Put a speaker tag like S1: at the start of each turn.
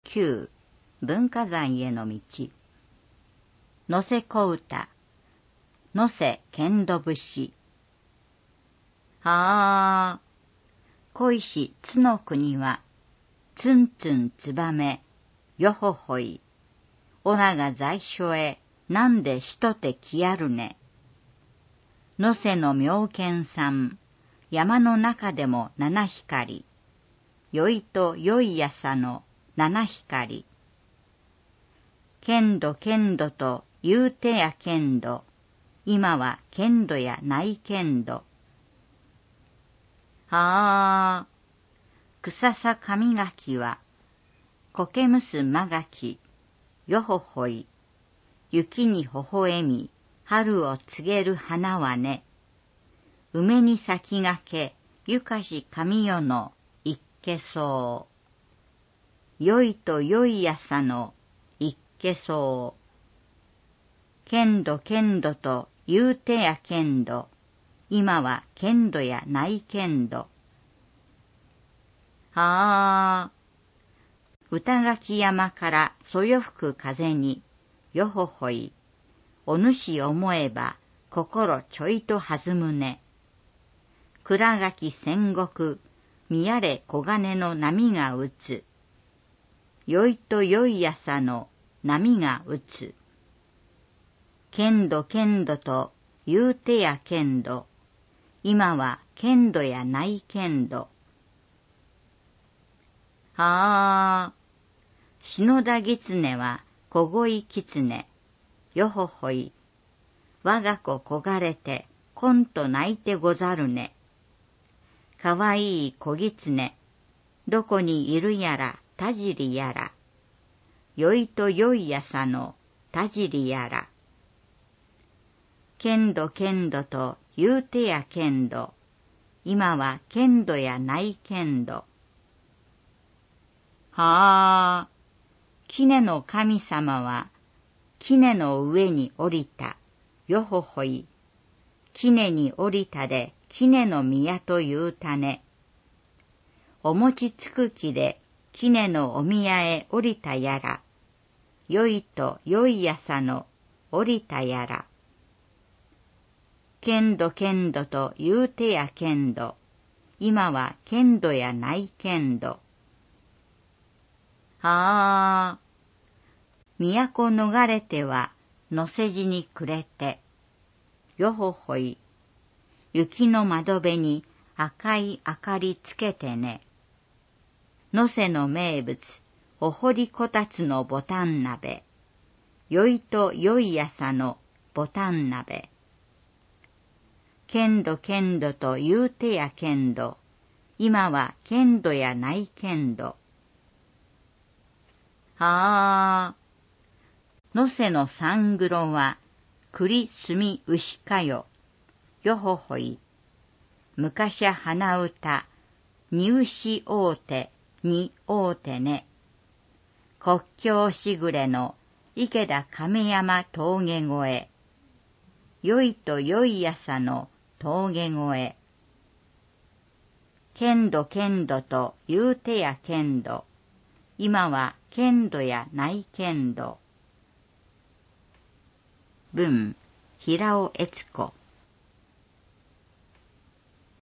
S1: 9文化財への道。野瀬小唄、野瀬剣道節。はあ、恋し津の国は、ツンツンツバメ、よほほい。おなが在所へ、なんでしとてきやるね。野瀬の妙見さん、山の中でも七光。よいとよいやさの七光。剣道剣道と言うてや剣道。今は剣道やない剣道。はあ、草さ神垣は、苔むすまがき、よほほい。雪にほほえみ、春を告げる花はね。梅に先駆け、ゆかし神代の一けそう。よいとよいやさの一けそう。剣道剣道と言うてや剣道。今は剣道やない剣道。はあ、歌垣山からそよ吹く風に、よほほい。お主思えば、心ちょいと弾むね。倉垣戦国、見やれ黄金の波が打つ。よいとよいやさの波が打つ。剣道剣道と言うてや剣道。今は剣道やない剣道。はあ、篠田狐は小恋狐。よほほい。我が子こがれて、こんと泣いてござるね。かわいい小狐。どこにいるやら、たじりやら。よいとよいやさの、たじりやら。剣道剣道と言うてや剣道。今は剣道やない剣道。はあ、杵の神様は、杵の上に降りた。よほほい。杵に降りたで、杵の宮と言うたね。お餅つくきで、杵のお宮へ降りたやら。よいとよいやさの降りたやら。剣道剣道と言うてや剣道。今は剣道やない剣道。はあ、都逃れては野瀬地に暮れて。よほほい。雪の窓辺に赤い明かりつけてね。野瀬の名物、おほりこたつのボタン鍋。よいとよいやさのボタン鍋。剣道剣道と言うてや剣道。今は剣道やない剣道。はあ、野瀬の三黒は栗墨牛かよ。よほほい。昔花歌、に牛大手、に大手ね。国境しぐれの池田亀山峠越え。よいとよいやさの峠越え。剣道剣道と言うてや剣道。今は剣道やない剣道。文、平尾悦子。